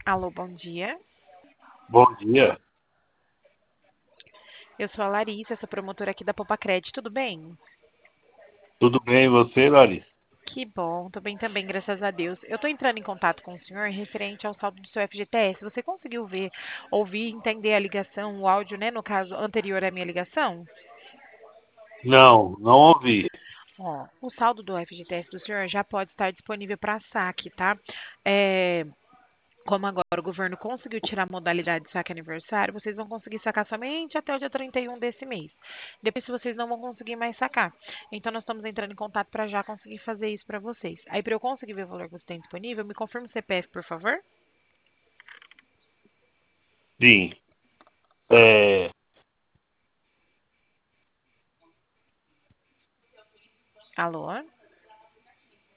Alô, bom dia. Bom dia, Eu sou a Larissa, sou promotora aqui da Popacred, tudo bem? tudo bem e você, Larissa? Que bom, tô bem também, graças a Deus. Eu tô entrando em contato com o senhor referente ao saldo do seu FGTS. Você conseguiu ver, ouvir, entender a ligação, o áudio, né, no caso anterior à minha ligação? Não, não ouvi. Ó, o saldo do FGTS do senhor já pode estar disponível para saque, tá? É, como agora o governo conseguiu tirar a modalidade de saque aniversário, vocês vão conseguir sacar somente até o dia 31 desse mês. Depois vocês não vão conseguir mais sacar. Então nós estamos entrando em contato para já conseguir fazer isso para vocês. Aí para eu conseguir ver o valor que você tem disponível, me confirme o CPF, por favor. Sim, é, Alô?